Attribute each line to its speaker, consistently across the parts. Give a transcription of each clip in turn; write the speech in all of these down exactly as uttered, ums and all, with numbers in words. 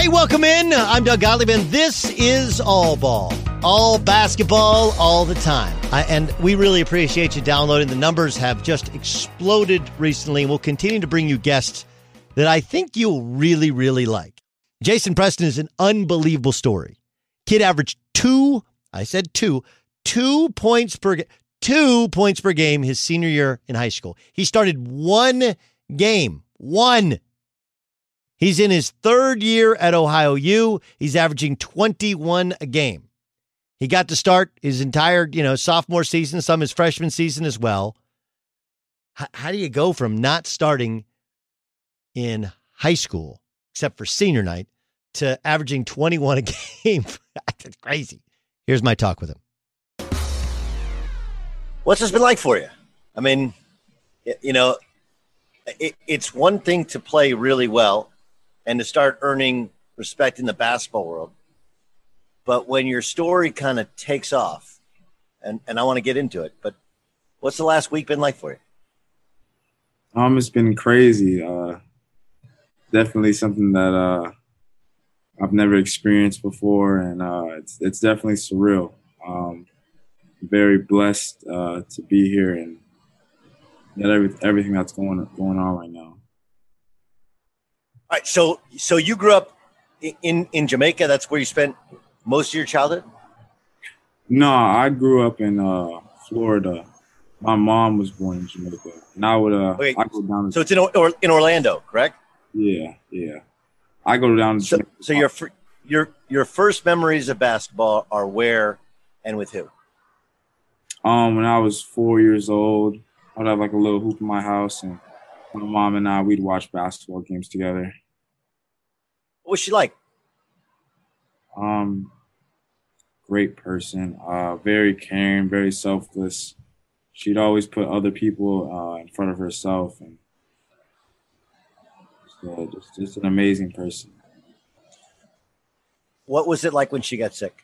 Speaker 1: Hey, welcome in. I'm Doug Gottlieb, and this is All Ball. All basketball, all the time. I, and we really appreciate you downloading. The numbers have just exploded recently, and we'll continue to bring you guests that I think you'll really, really like. Jason Preston is an unbelievable story. Kid averaged two, I said two, two points per two points per game his senior year in high school. He started one game, one. He's in his third year at Ohio U. He's averaging twenty-one a game. He got to start his entire, you know, sophomore season, some his freshman season as well. H- how do you go from not starting in high school, except for senior night, to averaging twenty-one a game? That's crazy. Here's my talk with him.
Speaker 2: What's this been like for you? I mean, you know, it, it's one thing to play really well and to start earning respect in the basketball world. But when your story kind of takes off, and, and I want to get into it, but what's the last week been like for you?
Speaker 3: Um, it's been crazy. Uh, definitely something that uh, I've never experienced before, and uh, it's it's definitely surreal. Um, very blessed uh, to be here and get every, everything that's going going on right now.
Speaker 2: All right, so so you grew up in, in Jamaica. That's where you spent most of your childhood?
Speaker 3: No, I grew up in uh, Florida. My mom was born in Jamaica, and I would uh,
Speaker 2: Wait,
Speaker 3: I go down. To
Speaker 2: so it's in or, in Orlando, correct?
Speaker 3: Yeah, yeah. I go down to
Speaker 2: so,
Speaker 3: Jamaica.
Speaker 2: So your fir- your your first memories of basketball are where and with who?
Speaker 3: Um, when I was four years old, I'd have like a little hoop in my house, and my mom and I, we'd watch basketball games together.
Speaker 2: What was she like?
Speaker 3: Um, great person, uh, very caring, very selfless. She'd always put other people uh, in front of herself, and so just, just an amazing person.
Speaker 2: What was it like when she got sick?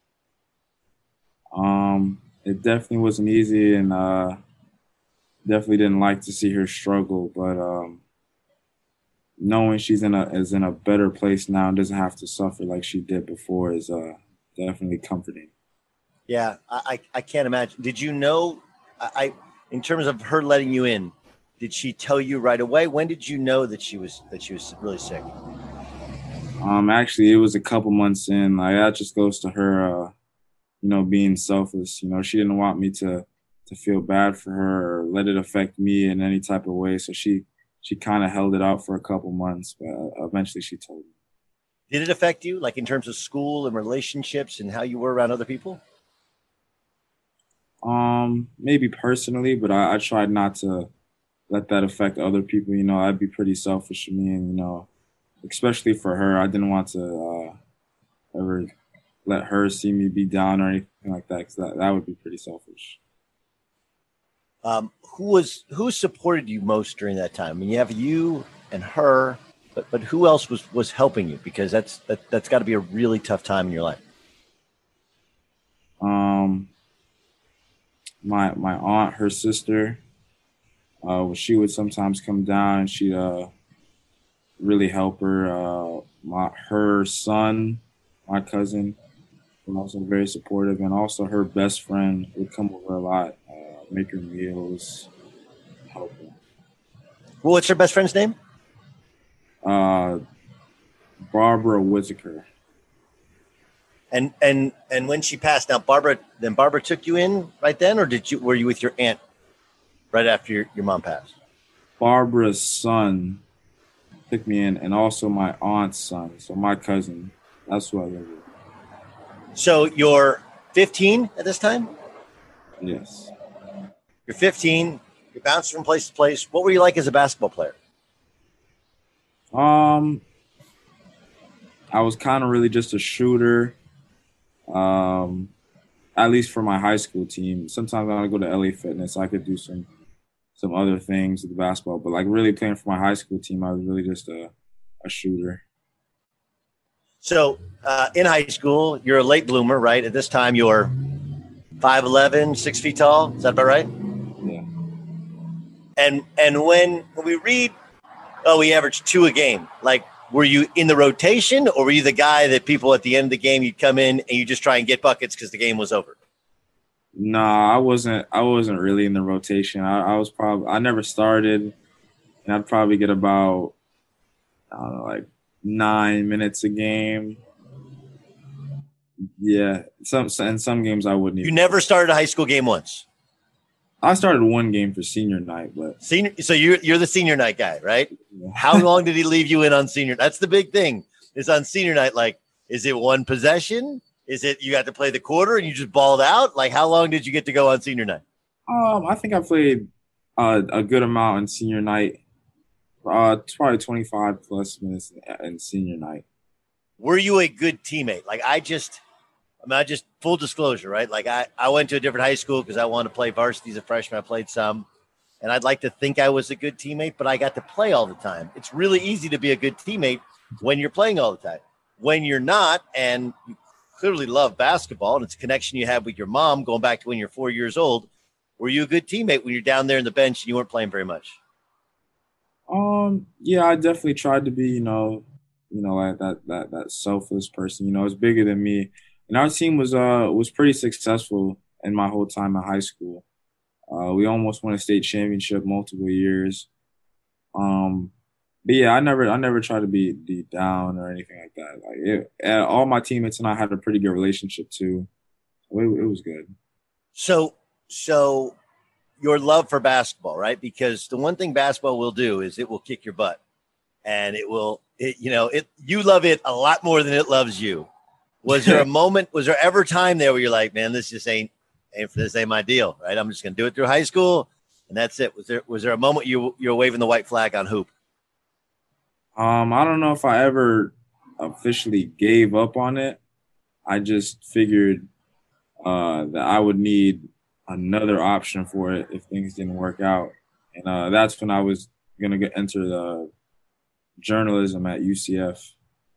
Speaker 3: Um, it definitely wasn't easy, and uh, definitely didn't like to see her struggle. But um, knowing she's in a is in a better place now and doesn't have to suffer like she did before is uh, definitely comforting.
Speaker 2: Yeah, I, I, I can't imagine. Did you know, I, I in terms of her letting you in, did she tell you right away? When did you know that she was that she was really sick?
Speaker 3: Um, actually, it was a couple months in. Like, that just goes to her, uh, you know, being selfless. You know, she didn't want me to to feel bad for her or let it affect me in any type of way. So she she kind of held it out for a couple months, but uh, eventually she told me.
Speaker 2: Did it affect you, like in terms of school and relationships and how you were around other people?
Speaker 3: Um, maybe personally, but I, I tried not to let that affect other people. You know, I'd be pretty selfish of me, and you know, especially for her, I didn't want to uh, ever let her see me be down or anything like that, because that, that would be pretty selfish.
Speaker 2: Um, who was who supported you most during that time? I mean, you have you and her, but but who else was was helping you? Because that's that that's got to be a really tough time in your life.
Speaker 3: Um, my my aunt, her sister, uh, she would sometimes come down and she'd uh really help her. Uh, my her son, my cousin, was also very supportive, and also her best friend would come over a lot. Make her meals, help her.
Speaker 2: Well, what's her best friend's name?
Speaker 3: Uh, Barbara Whitaker.
Speaker 2: And and and when she passed, now Barbara, then Barbara took you in right then, or did you were you with your aunt right after your, your mom passed?
Speaker 3: Barbara's son took me in, and also my aunt's son, so my cousin. That's who I live with.
Speaker 2: So you're fifteen at this time?
Speaker 3: Yes.
Speaker 2: You're fifteen. You're bouncing from place to place. What were you like as a basketball player?
Speaker 3: Um, I was kind of really just a shooter. Um, at least for my high school team. Sometimes when I go to L A Fitness, I could do some some other things with the basketball. But like really playing for my high school team, I was really just a a shooter.
Speaker 2: So uh, in high school, you're a late bloomer, right? At this time, you're five eleven, six feet tall. Is that about right?
Speaker 3: Yeah.
Speaker 2: And and when we read, oh, we averaged two a game. Like, were you in the rotation, or were you the guy that people at the end of the game, you'd come in and you just try and get buckets because the game was over?
Speaker 3: No, I wasn't. I wasn't really in the rotation. I, I was probably. I never started, and I'd probably get about, I don't know, like nine minutes a game. Yeah, some in some games I wouldn't.
Speaker 2: You
Speaker 3: even
Speaker 2: never started a high school game once.
Speaker 3: I started one game for senior night, but
Speaker 2: senior. So you're you're the senior night guy, right?
Speaker 3: Yeah.
Speaker 2: How long did he leave you in on senior? That's the big thing. Is on senior night, like, is it one possession? Is it you got to play the quarter and you just balled out? Like, how long did you get to go on senior night?
Speaker 3: Um, I think I played uh, a good amount in senior night. Uh, probably twenty-five plus minutes in, in senior night.
Speaker 2: Were you a good teammate? Like, I just, I mean, I just full disclosure, right? Like, I, I went to a different high school because I wanted to play varsity as a freshman. I played some, and I'd like to think I was a good teammate, but I got to play all the time. It's really easy to be a good teammate when you're playing all the time. When you're not, and you clearly love basketball, and it's a connection you have with your mom going back to when you're four years old, were you a good teammate when you're down there in the bench and you weren't playing very much?
Speaker 3: Um, yeah, I definitely tried to be, you know, you know, like that that that selfless person. You know, it's bigger than me. And our team was uh was pretty successful in my whole time in high school. Uh, we almost won a state championship multiple years. Um, but yeah, I never I never tried to be, be down or anything like that. Like it, uh, all my teammates and I had a pretty good relationship too. It, it was good.
Speaker 2: So, so your love for basketball, right? Because the one thing basketball will do is it will kick your butt, and it will, it, you know, it. You love it a lot more than it loves you. Was there a moment? Was there ever time there where you're like, man, this just ain't, ain't this ain't my deal, right? I'm just gonna do it through high school, and that's it. Was there was there a moment you you were waving the white flag on hoop?
Speaker 3: Um, I don't know if I ever officially gave up on it. I just figured uh, that I would need another option for it if things didn't work out. And uh, that's when I was going to get enter the journalism at U C F.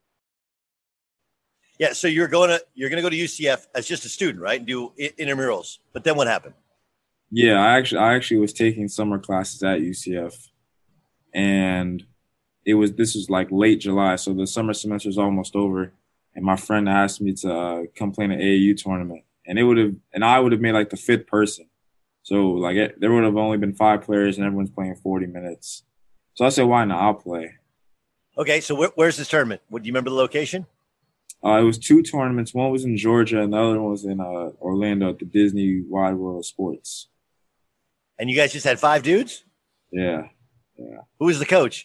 Speaker 2: Yeah, so you're going to you're going to go to U C F as just a student, right? And do intramurals. But then what happened?
Speaker 3: Yeah, I actually I actually was taking summer classes at U C F, and it was this was like late July, so the summer semester is almost over. And my friend asked me to uh, come play in an A A U tournament, and it would have and I would have made like the fifth person. So like it, there would have only been five players, and everyone's playing forty minutes. So I said, why not? I'll play.
Speaker 2: Okay, so wh- where's this tournament? What, do you remember the location?
Speaker 3: Uh, it was two tournaments. One was in Georgia, and the other one was in uh, Orlando at the Disney Wide World of Sports.
Speaker 2: And you guys just had five dudes?
Speaker 3: Yeah, yeah.
Speaker 2: Who was the coach?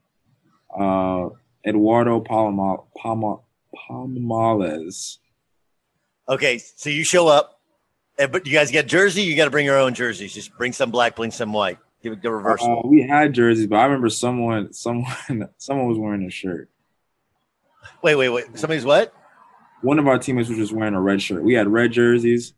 Speaker 3: Uh, Eduardo Palma, Palma, Palmales.
Speaker 2: Okay, so you show up, and, but you guys get a jersey? You got to bring your own jerseys. Just bring some black, bring some white. Give it the reverse.
Speaker 3: Uh, we had jerseys, but I remember someone, someone, someone was wearing a shirt.
Speaker 2: Wait, wait, wait. Somebody's what?
Speaker 3: One of our teammates was just wearing a red shirt. We had red jerseys.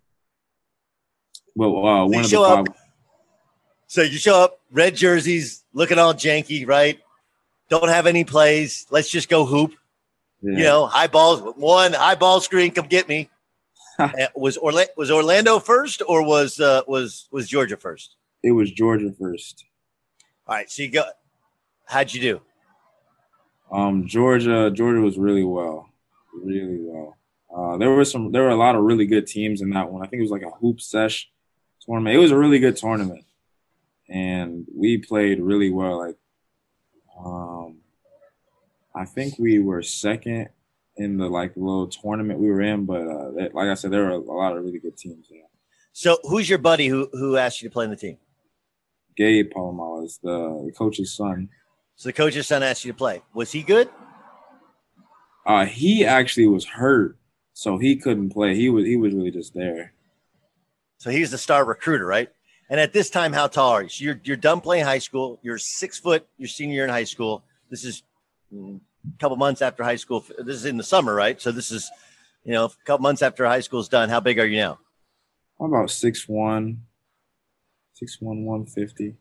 Speaker 3: Well, uh, one of the
Speaker 2: five.
Speaker 3: Up,
Speaker 2: so you show up, red jerseys, looking all janky, right? Don't have any plays. Let's just go hoop. Yeah. You know, high balls. One high ball screen. Come get me. was Orlando was Orlando first, or was uh, was was Georgia first?
Speaker 3: It was Georgia first.
Speaker 2: All right. So you got. How'd you do?
Speaker 3: Um, Georgia, Georgia was really well, really well. Uh, there were some, there were a lot of really good teams in that one. I think it was like a hoop sesh tournament. It was a really good tournament, and we played really well. Like, um, I think we were second in the like little tournament we were in, but uh, they, like I said, there were a lot of really good teams. Yeah.
Speaker 2: So, who's your buddy who who asked you to play in the team?
Speaker 3: Gabe Palomales, the, the coach's son.
Speaker 2: So the coach's son asked you to play. Was he good?
Speaker 3: Uh, he actually was hurt, so he couldn't play. He was he was really just there.
Speaker 2: So he was the star recruiter, right? And at this time, how tall are you? So you're you're done playing high school. You're six foot. You're senior year in high school. This is a couple months after high school. This is in the summer, right? So this is, you know, a couple months after high school is done. How big are you now?
Speaker 3: I'm about six one, six one, one fifty.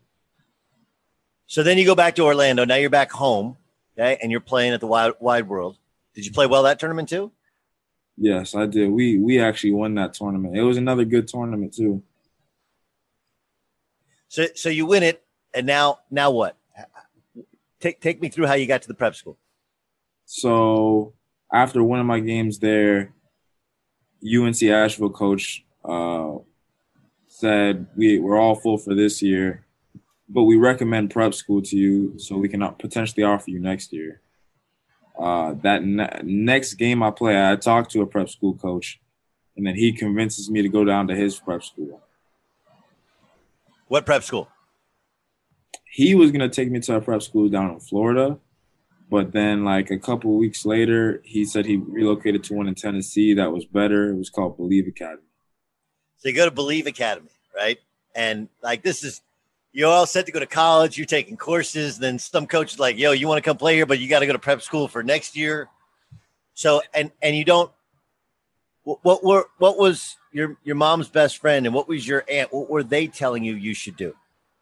Speaker 2: So then you go back to Orlando. Now you're back home, okay, and you're playing at the Wide, Wide World. Did you play well that tournament too?
Speaker 3: Yes, I did. We we actually won that tournament. It was another good tournament too.
Speaker 2: So so you win it, and now now what? Take take me through how you got to the prep school.
Speaker 3: So after one of my games there, U N C Asheville coach uh, said we, we're all full for this year, but we recommend prep school to you so we can potentially offer you next year. Uh, that ne- next game I play, I talked to a prep school coach, and then he convinces me to go down to his prep school.
Speaker 2: What prep school?
Speaker 3: He was going to take me to a prep school down in Florida, but then like a couple of weeks later, he said he relocated to one in Tennessee that was better. It was called Believe Academy.
Speaker 2: So you go to Believe Academy, right? And like this is, you're all set to go to college. You're taking courses. Then some coach is like, yo, you want to come play here, but you got to go to prep school for next year. So, and, and you don't, what, what were, what was your, your mom's best friend and what was your aunt? What were they telling you you should do?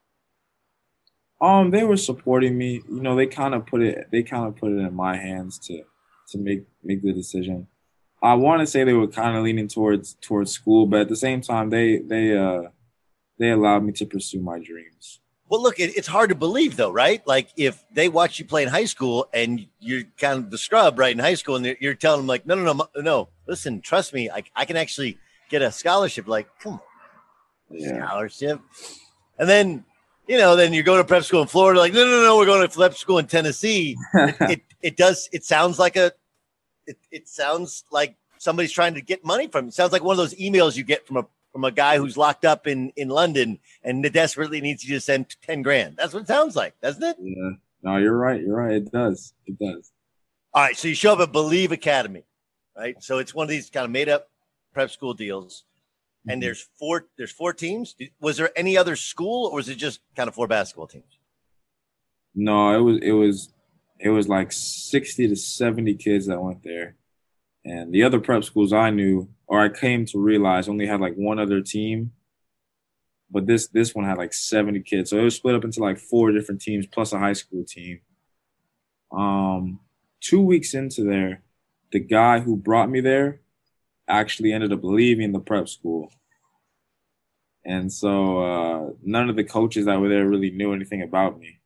Speaker 3: Um, they were supporting me. You know, they kind of put it, they kind of put it in my hands to, to make, make the decision. I want to say they were kind of leaning towards, towards school, but at the same time, they, they, uh, they allowed me to pursue my dreams.
Speaker 2: Well, look, it, it's hard to believe, though, right? Like, if they watch you play in high school and you're kind of the scrub, right, in high school, and you're telling them, like, no, no, no, no, listen, trust me, I, I can actually get a scholarship. Like, come on, yeah. Scholarship. And then, you know, then you go to prep school in Florida, like, no, no, no, we're going to prep school in Tennessee. it, it, it does, it sounds like a, it, it sounds like somebody's trying to get money from you. It sounds like one of those emails you get from a, from a guy who's locked up in, in London and desperately needs you to send ten grand. That's what it sounds like, doesn't it?
Speaker 3: Yeah. No, you're right. You're right. It does. It does.
Speaker 2: All right. So you show up at Believe Academy, right? So it's one of these kind of made up prep school deals. Mm-hmm. And there's four, there's four teams. Was there any other school or was it just kind of four basketball teams?
Speaker 3: No, it was, it was, it was like sixty to seventy kids that went there. And the other prep schools I knew, or I came to realize, only had like one other team. But this this one had like seventy kids. So it was split up into like four different teams plus a high school team. Um, two weeks into there, the guy who brought me there actually ended up leaving the prep school. And so uh, none of the coaches that were there really knew anything about me.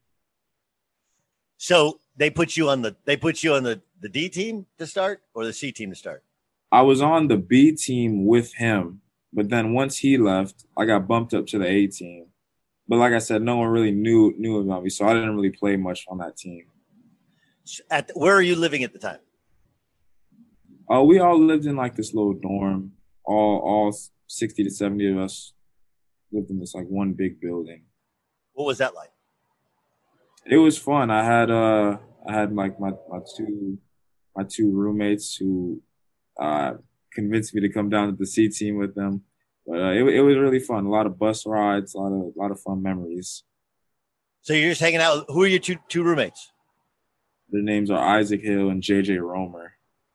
Speaker 2: So they put you on the they put you on the, the D team to start or the C team to start?
Speaker 3: I was on the B team with him, but then once he left, I got bumped up to the A team. But like I said, no one really knew knew about me, so I didn't really play much on that team.
Speaker 2: At the, where are you living at the time?
Speaker 3: Uh, we all lived in like this little dorm. All all sixty to seventy of us lived in this like one big building.
Speaker 2: What was that like?
Speaker 3: It was fun. I had uh I had like my, my two my two roommates who uh convinced me to come down to the C team with them. But uh, it it was really fun. A lot of bus rides, a lot of a lot of fun memories.
Speaker 2: So you're just hanging out. Who are your two two roommates?
Speaker 3: Their names are Isaac Hill and J J Romer.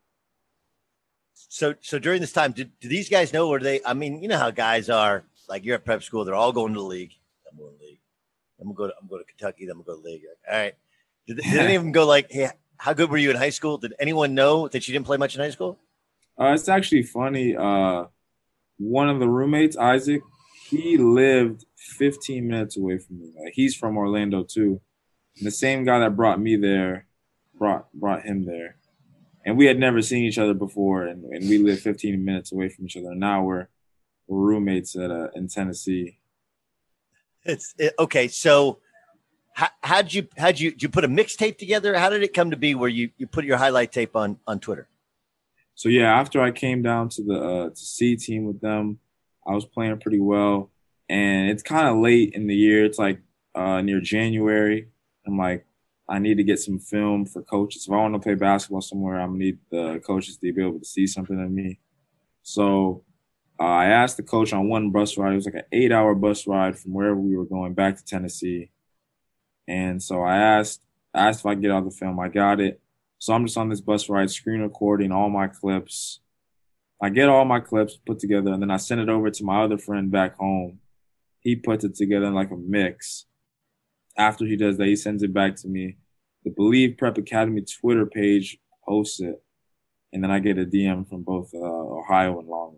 Speaker 2: So so during this time, did, do these guys know, or they? I mean, you know how guys are. Like you're at prep school, they're all going to the league. I'm going to the league. I'm gonna go to I'm going to Kentucky. Then I'm going to go to the league. All right. Did, did any of them go like, hey, how good were you in high school? Did anyone know that you didn't play much in high school?
Speaker 3: Uh, it's actually funny. Uh, one of the roommates, Isaac, he lived fifteen minutes away from me. Like he's from Orlando too. And the same guy that brought me there brought brought him there. And we had never seen each other before, and, and we lived fifteen minutes away from each other. And now we're, we're roommates at uh, in Tennessee.
Speaker 2: It's it, okay. So, how how'd you how'd you did you put a mixtape together? How did it come to be where you, you put your highlight tape on on Twitter?
Speaker 3: So yeah, after I came down to the uh, to C team with them, I was playing pretty well, and it's kind of late in the year. It's like uh, near January. I'm like, I need to get some film for coaches. If I want to play basketball somewhere, I'm gonna need the coaches to be able to see something in me. So uh, I asked the coach on one bus ride. It was like an eight-hour bus ride from wherever we were going back to Tennessee. And so I asked, asked if I could get all the film. I got it. So I'm just on this bus ride, screen recording all my clips. I get all my clips put together, and then I send it over to my other friend back home. He puts it together in like a mix. After he does that, he sends it back to me. The Believe Prep Academy Twitter page posts it, and then I get a D M from both uh, Ohio and Longwood.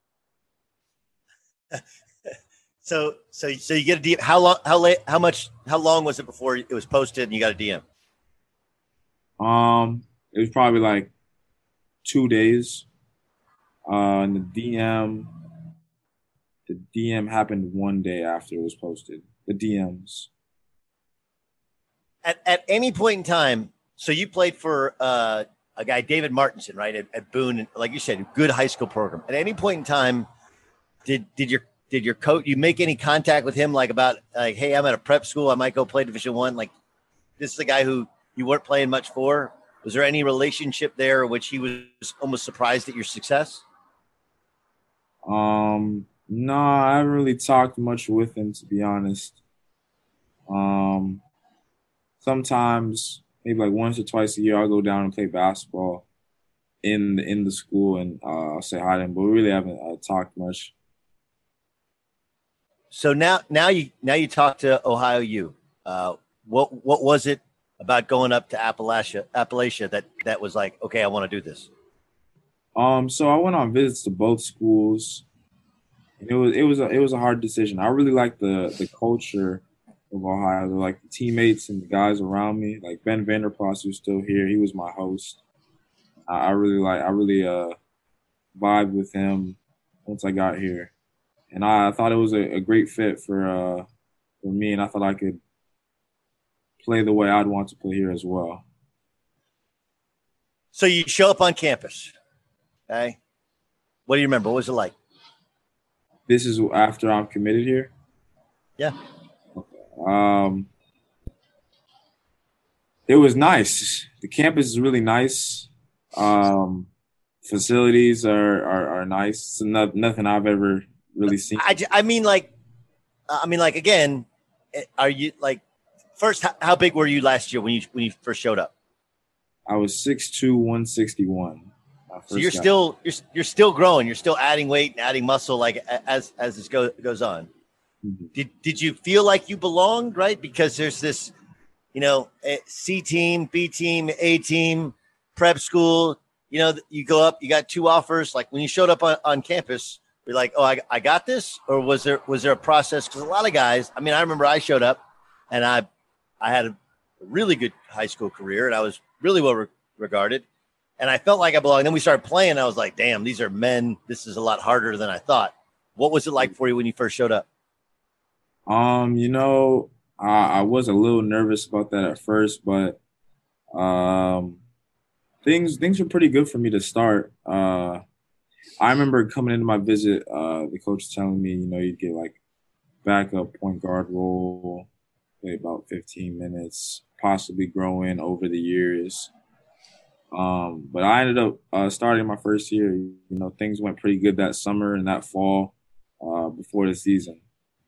Speaker 2: so, so, so you get a D M. How long? How late? How much? How long was it before it was posted and you got a D M?
Speaker 3: Um, It was probably like two days. Uh, and the D M, the D M happened one day after it was posted. The D Ms.
Speaker 2: At at any point in time, so you played for uh, a guy, David Martinson, right, at, at Boone, and like you said, good high school program. At any point in time, did did your did your coach you make any contact with him, like about like, hey, I'm at a prep school, I might go play Division One. Like, this is a guy who you weren't playing much for. Was there any relationship there, which he was almost surprised at your success?
Speaker 3: Um, no, I haven't really talked much with him, to be honest. Um, sometimes, maybe like once or twice a year, I'll go down and play basketball in the, in the school, and uh, I'll say hi to him. But we really haven't uh, talked much.
Speaker 2: So now, now you now you talk to Ohio U. Uh, what what was it about going up to Appalachia Appalachia that that was like, okay, I want to do this?
Speaker 3: Um, so I went on visits to both schools. It was it was a it was a hard decision. I really like the the culture of Ohio, like the teammates and the guys around me. Like Ben Vanderplas, who's still here, he was my host. I, I really like I really uh vibed with him once I got here, and I, I thought it was a, a great fit for uh for me, and I thought I could play the way I'd want to play here as well.
Speaker 2: So you show up on campus. Okay. What do you remember? What was it like?
Speaker 3: This is after I'm committed here?
Speaker 2: Yeah.
Speaker 3: Okay. Um, it was nice. The campus is really nice. Um, facilities are, are, are nice. It's not, nothing I've ever really seen.
Speaker 2: I, I mean, like, I mean, like, again, are you like, first, how, how big were you last year when you, when you first showed up?
Speaker 3: I was six two, one sixty-one.
Speaker 2: So you're still you're you're still growing. You're still adding weight and adding muscle, like as as this go, goes on. Mm-hmm. Did did you feel like you belonged, right? Because there's this, you know, C team, B team, A team, prep school. You know, you go up, you got two offers. Like when you showed up on, on campus, you're like, oh, I, I got this, or was there was there a process? Because a lot of guys, I mean, I remember I showed up, and I I had a really good high school career, and I was really well re- regarded. And I felt like I belonged. Then we started playing. And I was like, damn, these are men. This is a lot harder than I thought. What was it like for you when you first showed up?
Speaker 3: Um, you know, I, I was a little nervous about that at first, but um, things things were pretty good for me to start. Uh, I remember coming into my visit, uh, the coach telling me, you know, you'd get like backup point guard role, play about fifteen minutes, possibly growing over the years. Um, but I ended up uh, starting my first year. You know, things went pretty good that summer and that fall uh, before the season.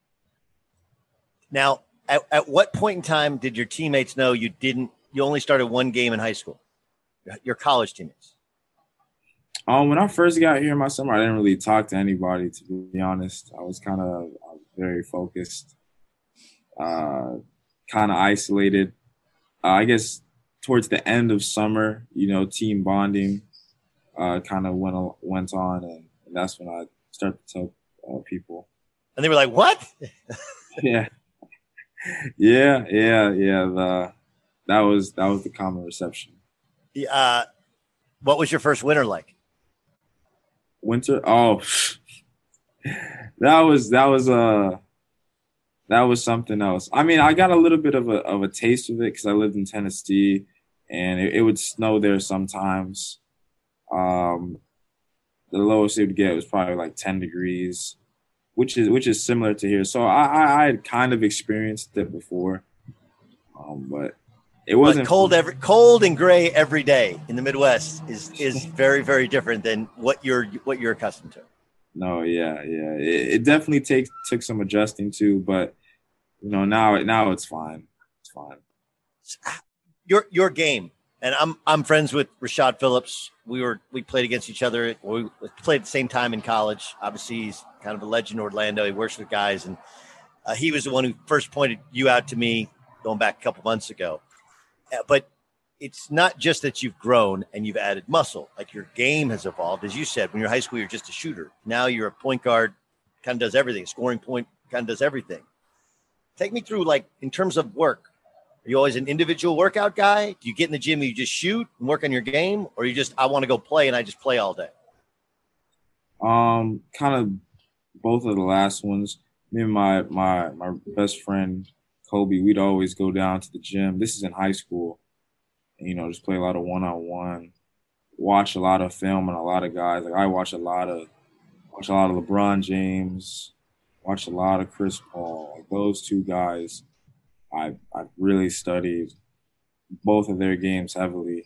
Speaker 2: Now, at, at what point in time did your teammates know you didn't? You only started one game in high school. Your college teammates.
Speaker 3: Um, when I first got here in my summer, I didn't really talk to anybody. To be honest, I was kind of very focused, uh, kind of isolated. Uh, I guess. Towards the end of summer, you know, team bonding uh, kind of went went on, and, and that's when I started to tell uh, people.
Speaker 2: And they were like, "What?"
Speaker 3: yeah, yeah, yeah, yeah. The, that was that was the common reception.
Speaker 2: Uh, what was your first winter like?
Speaker 3: Winter? Oh, that was that was uh that was something else. I mean, I got a little bit of a of a taste of it because I lived in Tennessee. And it, it would snow there sometimes. Um, the lowest it would get was probably like ten degrees, which is which is similar to here. So I, I, I had kind of experienced it before, um, but it wasn't
Speaker 2: but cold every cold and gray every day in the Midwest is is very very different than what you're what you're accustomed to.
Speaker 3: No, yeah, yeah, it, it definitely takes took some adjusting to, but you know now now it's fine. It's fine.
Speaker 2: Your your game, and I'm I'm friends with Rashad Phillips. We were we played against each other. We played at the same time in college. Obviously, he's kind of a legend in Orlando. He works with guys, and uh, he was the one who first pointed you out to me going back a couple months ago. Uh, but it's not just that you've grown and you've added muscle. Like your game has evolved, as you said. When you're in high school, you're just a shooter. Now you're a point guard, kind of does everything. Scoring point, kind of does everything. Take me through, like in terms of work. Are you always an individual workout guy? Do you get in the gym and you just shoot and work on your game? Or you just, I want to go play and I just play all day?
Speaker 3: Um, kind of both of the last ones. Me and my, my, my best friend, Kobe, we'd always go down to the gym. This is in high school. And, you know, just play a lot of one-on-one, watch a lot of film and a lot of guys. Like I watch a lot of, watch a lot of LeBron James, watch a lot of Chris Paul. Like those two guys, I I really studied both of their games heavily.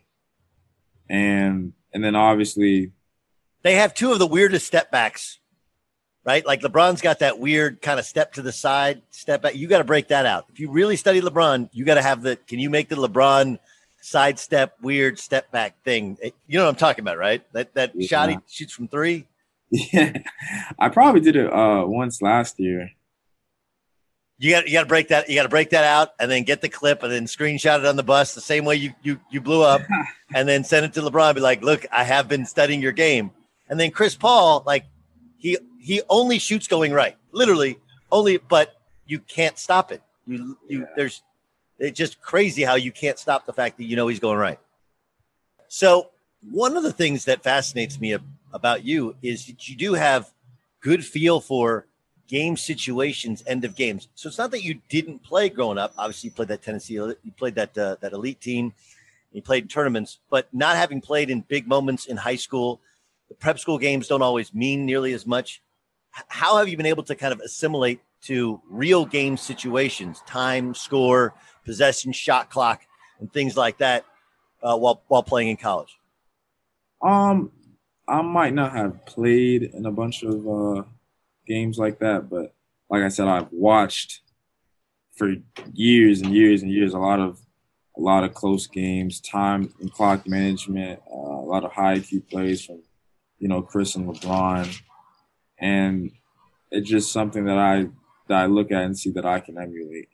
Speaker 3: And and then obviously
Speaker 2: they have two of the weirdest step backs, right? Like LeBron's got that weird kind of step to the side, step back. You got to break that out. If you really study LeBron, you got to have the, can you make the LeBron sidestep, weird step back thing? You know what I'm talking about, right? That, that yeah. shot he shoots from three.
Speaker 3: Yeah. I probably did it uh, once last year.
Speaker 2: You got you got to break that. You got to break that out, and then get the clip, and then screenshot it on the bus the same way you you you blew up, and then send it to LeBron. Be like, look, I have been studying your game. And then Chris Paul, like he he only shoots going right, literally only, but you can't stop it. You you yeah. there's it's just crazy how you can't stop the fact that you know he's going right. So one of the things that fascinates me about you is that you do have good feel for game situations, end of games. So it's not that you didn't play growing up. Obviously, you played that Tennessee, you played that uh, that elite team, you played in tournaments, but not having played in big moments in high school, the prep school games don't always mean nearly as much. How have you been able to kind of assimilate to real game situations, time, score, possession, shot clock, and things like that uh, while while playing in college?
Speaker 3: Um, I might not have played in a bunch of uh, games like that, but like I said, I've watched for years and years and years a lot of a lot of close games, time and clock management, uh, a lot of high I Q plays from, you know, Chris and LeBron, and it's just something that I that I look at and see that I can emulate.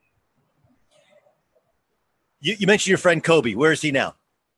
Speaker 2: You, you mentioned your friend Kobe. Where is he now?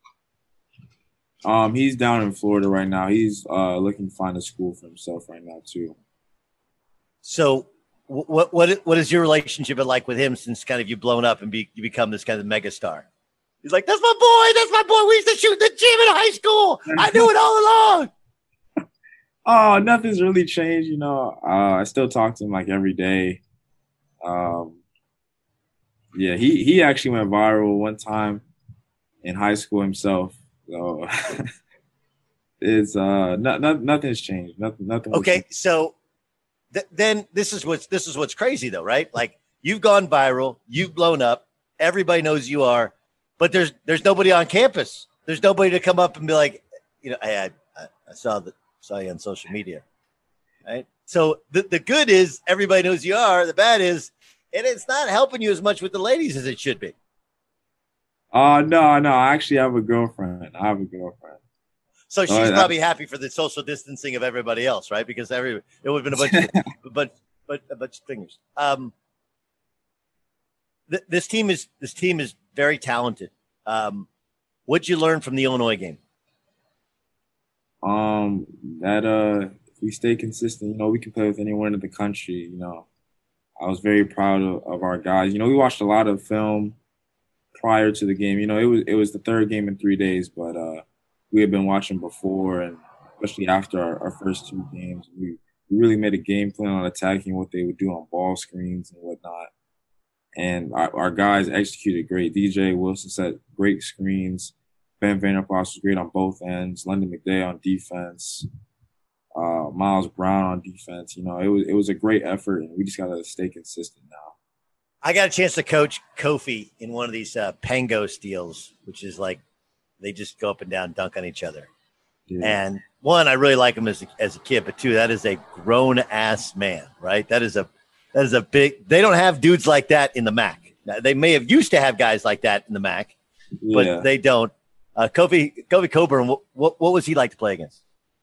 Speaker 3: Um, he's down in Florida right now. He's uh, looking to find a school for himself right now too. So
Speaker 2: what what what is your relationship like with him since kind of you've blown up and be, you become this kind of mega star? He's like, that's my boy. That's my boy. We used to shoot in the gym in high school. I knew it all along.
Speaker 3: Oh, nothing's really changed. You know, uh, I still talk to him like every day. Um, yeah, he, he actually went viral one time in high school himself. So it's uh, not, not, nothing's changed. Nothing, nothing.
Speaker 2: Okay. So th- then this is what's, this is what's crazy though, right? Like you've gone viral, you've blown up. Everybody knows you are, but there's, there's nobody on campus. There's nobody to come up and be like, you know, hey, I, I, I saw the, saw you on social media, right? So the, the good is everybody knows you are. The bad is, and it's not helping you as much with the ladies as it should be.
Speaker 3: Uh, no, no, I actually have a girlfriend. I have a girlfriend.
Speaker 2: So she's uh, probably happy for the social distancing of everybody else, right? Because every it would have been a bunch of but but a bunch of fingers. Um, th- this team is this team is very talented. Um, what'd you learn from the Illinois game?
Speaker 3: Um, that uh, if we stay consistent, you know, we can play with anyone in the country. You know, I was very proud of, of our guys. You know, we watched a lot of film prior to the game. You know, it was it was the third game in three days, but uh, we had been watching before, and especially after our, our first two games, we, we really made a game plan on attacking what they would do on ball screens and whatnot. And our, our guys executed great. D J Wilson set great screens. Ben Vanderplas was great on both ends. London McDay on defense. Uh, Miles Brown on defense. You know, it was it was a great effort, and we just got to stay consistent now.
Speaker 2: I got a chance to coach Kofi in one of these uh, Pango steals, which is like they just go up and down, dunk on each other. Yeah. And one, I really like him as a, as a kid, but two, that is a grown ass man, right? That is a that is a big. They don't have dudes like that in the M A C. Now, they may have used to have guys like that in the M A C, but yeah. They don't. Uh, Kofi Kofi Coburn, what, what what was he like to play against?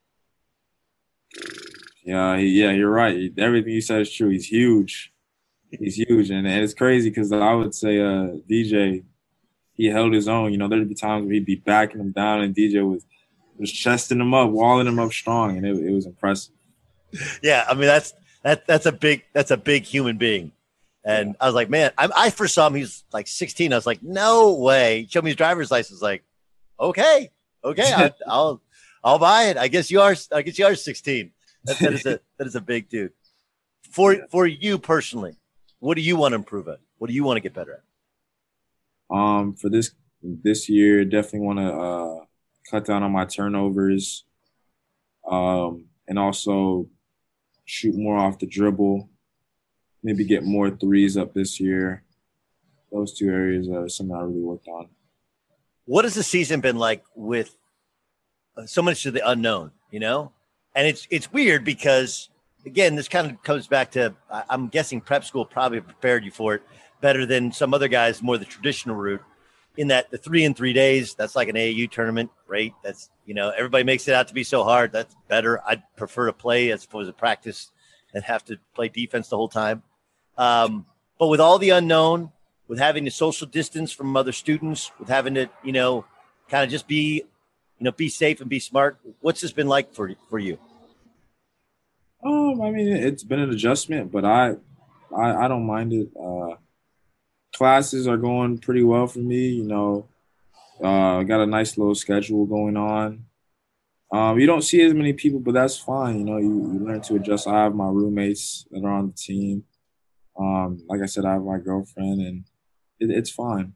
Speaker 3: Yeah, yeah, you're right. Everything you said is true. He's huge. He's huge, and, and it's crazy because I would say uh, D J, he held his own. You know, there'd be times where he'd be backing him down, and D J was was chesting him up, walling him up strong, and it, it was impressive.
Speaker 2: Yeah, I mean that's that that's a big that's a big human being. And yeah. I was like, man, I, I first saw him. He was like sixteen. I was like, no way. Show me his driver's license. Like, okay, okay, I, I'll, I'll buy it. I guess you are. I guess you are sixteen. That, that is a that is a big dude. For for you personally, what do you want to improve at? What do you want to get better at?
Speaker 3: Um, for this this year, definitely want to uh, cut down on my turnovers, um, and also shoot more off the dribble. Maybe get more threes up this year. Those two areas are something I really worked on.
Speaker 2: What has the season been like with so much of the unknown, you know? And it's it's weird because, again, this kind of comes back to, I'm guessing prep school probably prepared you for it better than some other guys, more the traditional route, in that the three in three days, that's like an A A U tournament, right? That's, you know, everybody makes it out to be so hard. That's better. I'd prefer to play as opposed to practice and have to play defense the whole time. Um, but with all the unknown, with having to social distance from other students, with having to, you know, kind of just be, you know, be safe and be smart, what's this been like for for you?
Speaker 3: Um, I mean, it's been an adjustment, but I, I, I don't mind it. Uh, classes are going pretty well for me. You know, uh, got a nice little schedule going on. Um, you don't see as many people, but that's fine. You know, you, you learn to adjust. I have my roommates that are on the team. Um, like I said, I have my girlfriend, and it, it's fine.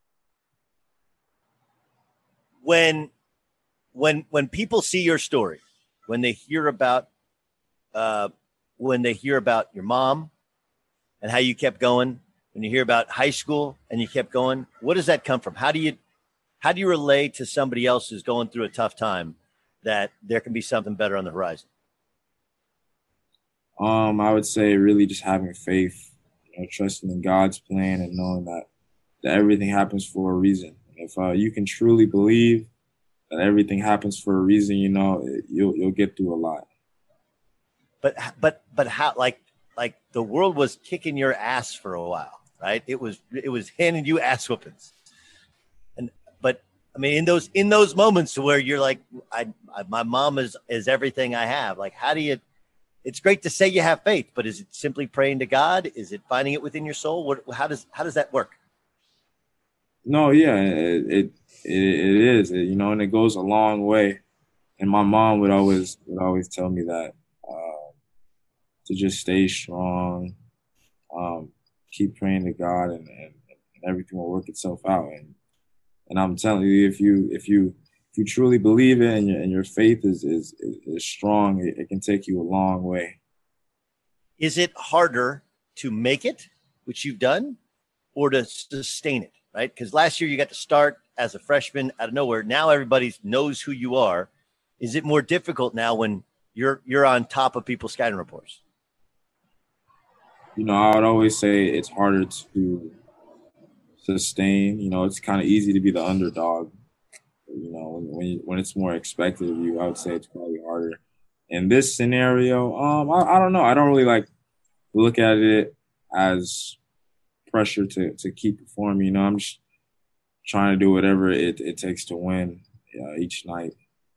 Speaker 2: When, when, when people see your story, when they hear about, uh, when they hear about your mom and how you kept going, when you hear about high school and you kept going, what does that come from? How do you, how do you relate to somebody else who's going through a tough time that there can be something better on the horizon?
Speaker 3: Um, I would say really just having faith, you know, trusting in God's plan and knowing that, that everything happens for a reason. If uh, you can truly believe that everything happens for a reason, you know, you'll you'll get through a lot.
Speaker 2: But but but how like like the world was kicking your ass for a while, right? It was it was handing you ass whoopings, and but I mean in those in those moments where you're like, I, I my mom is is everything I have. Like, how do you? It's great to say you have faith, but is it simply praying to God? Is it finding it within your soul? What, how does how does that work?
Speaker 3: No, yeah, it it, it, it is, it, you know, and it goes a long way. And my mom would always would always tell me that uh, to just stay strong, um, keep praying to God, and, and, and everything will work itself out. And and I'm telling you, if you if you If you truly believe it and your, and your faith is is, is strong, it, it can take you a long way.
Speaker 2: Is it harder to make it, which you've done, or to sustain it, right? Because last year you got to start as a freshman out of nowhere. Now everybody knows who you are. Is it more difficult now when you're you're on top of people's scouting reports?
Speaker 3: You know, I would always say it's harder to sustain. You know, it's kind of easy to be the underdog. You know, when when, you, when it's more expected of you, I would say it's probably harder. In this scenario, um, I, I don't know. I don't really like look at it as pressure to, to keep performing. You know, I'm just trying to do whatever it, it takes to win uh, each night.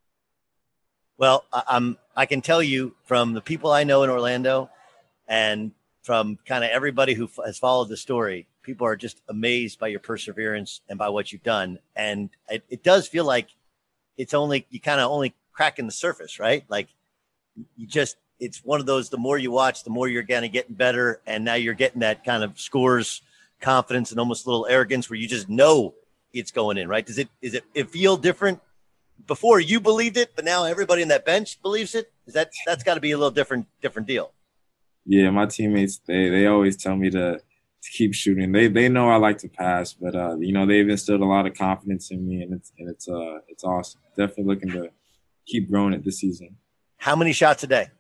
Speaker 2: Well, I'm I can tell you from the people I know in Orlando, and from kind of everybody who f- has followed the story, people are just amazed by your perseverance and by what you've done. And it, it does feel like it's only, you kind of only cracking the surface, right? Like you just, it's one of those, the more you watch, the more you're kind of getting better. And now you're getting that kind of scores confidence and almost a little arrogance where you just know it's going in, right? Does it, is it, it feel different? Before you believed it, but now everybody in that bench believes it? Is that, that's got to be a little different, different deal.
Speaker 3: Yeah, my teammates, they, they always tell me to, to keep shooting. They they know I like to pass, but uh, you know, they've instilled a lot of confidence in me, and it's and it's uh it's awesome. Definitely looking to keep growing it this season.
Speaker 2: How many shots a day?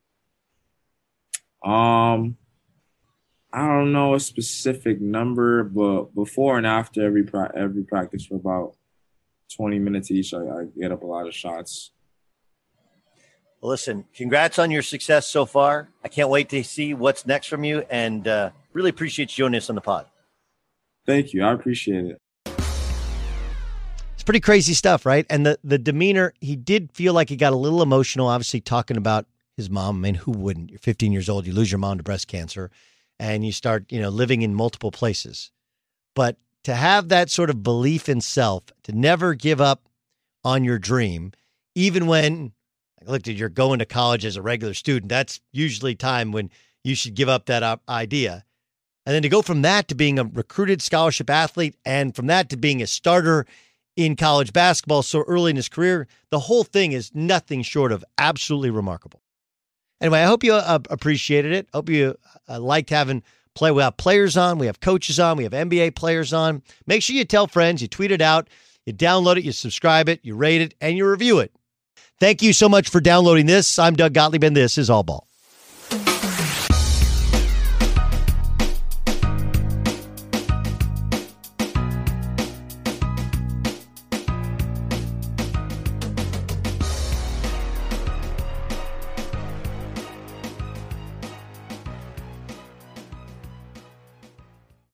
Speaker 3: Um, I don't know a specific number, but before and after every pra- every practice for about twenty minutes each, I, I get up a lot of shots.
Speaker 2: Well, listen, congrats on your success so far. I can't wait to see what's next from you, and uh, really appreciate you joining us on the pod.
Speaker 3: Thank you. I appreciate it.
Speaker 1: It's pretty crazy stuff, right? And the, the demeanor, he did feel like he got a little emotional, obviously talking about his mom. I mean, who wouldn't? You're fifteen years old, you lose your mom to breast cancer. and you start, you know, living in multiple places. But to have that sort of belief in self, to never give up on your dream, even when, look, you're going to college as a regular student, that's usually time when you should give up that idea. And then to go from that to being a recruited scholarship athlete, and from that to being a starter in college basketball so early in his career, the whole thing is nothing short of absolutely remarkable. Anyway, I hope you uh, appreciated it. Hope you uh, liked having play. We have players on, we have coaches on, we have N B A players on. Make sure you tell friends, you tweet it out, you download it, you subscribe it, you rate it, and you review it. Thank you so much for downloading this. I'm Doug Gottlieb, and this is All Ball.